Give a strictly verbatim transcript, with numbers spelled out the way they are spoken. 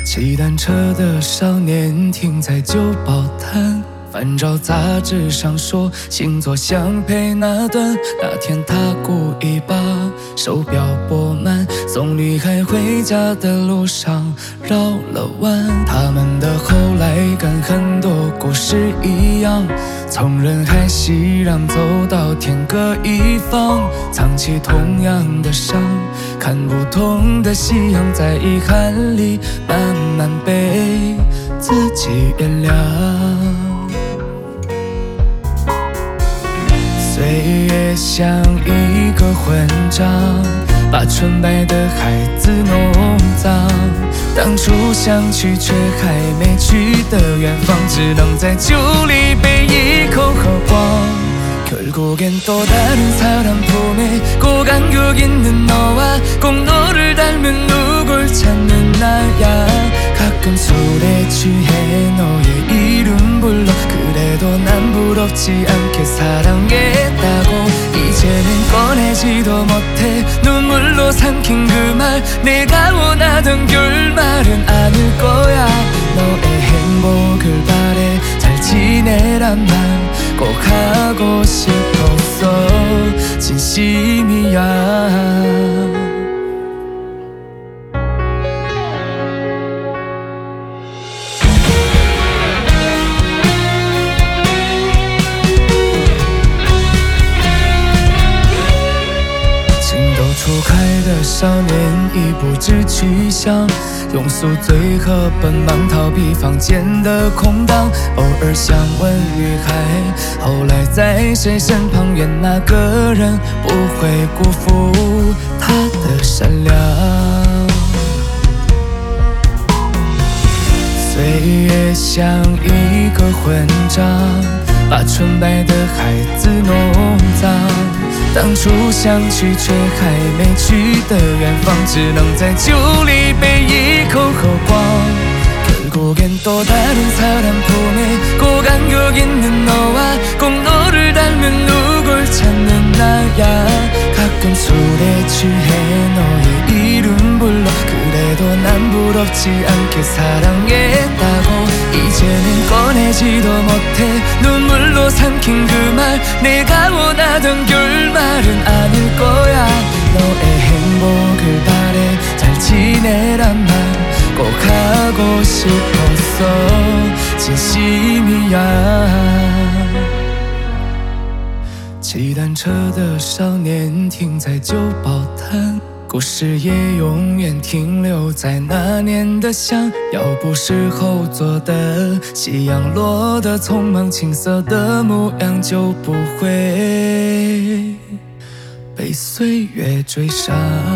骑单车的少年停在旧报摊，翻找杂志上说星座相配那段。那天他故意把手表拨慢，送女孩回家的路上绕了弯。他们的后来跟很多故事一样，从人海熙攘走到天各一方，藏起同样的伤，看不同的夕阳，在遗憾里慢慢被自己原谅。岁月像一个混账，把纯白的孩子弄脏。当初想去却还没去的远方，只能在酒里被一口喝光。결국엔 또 다른 사람 품에 꼭 안겨 있는 너와 꼭 너를 닮은 누굴 찾는 나야. 가끔 술에 취해 너의 이름 불러 그래도 난 부럽지 않게 사랑했다고. 이제는 꺼내지도 못해 눈물로 삼킨 그 말, 내가 원하던 결말은 아닐 거야. 너의 행복을 바래 잘 지내란 말 꼭 하고 싶었어. 진심이야.初开的少年已不知去向，庸俗最和奔忙逃避房间的空档，偶尔想问女孩后来在谁身旁，愿那个人不会辜负她的善良。岁月像一个混账，把纯白的孩子弄脏。当初想去却还没去的远方，只能在酒里被一口喝光。결국엔 또 다른 사람 품에 꼭 안겨 있는 너와 꼭 너를 닮은 누굴 찾는 나야. 가끔 술에 취해 너의 이름 불러 그래도 난 부럽지 않게 사랑했다고. 이제는 꺼내지도 못해 눈물로 삼킨 그 말, 내가 원하던 결말은 아닐 거야. 너의 행복을 바래 잘 지내란 말 꼭 하고 싶었어. 진심이야. 骑单车的少年停在旧报摊，故事也永远停留在那年的香。要不是后座的夕阳落得匆忙，青涩的模样就不会被岁月追上。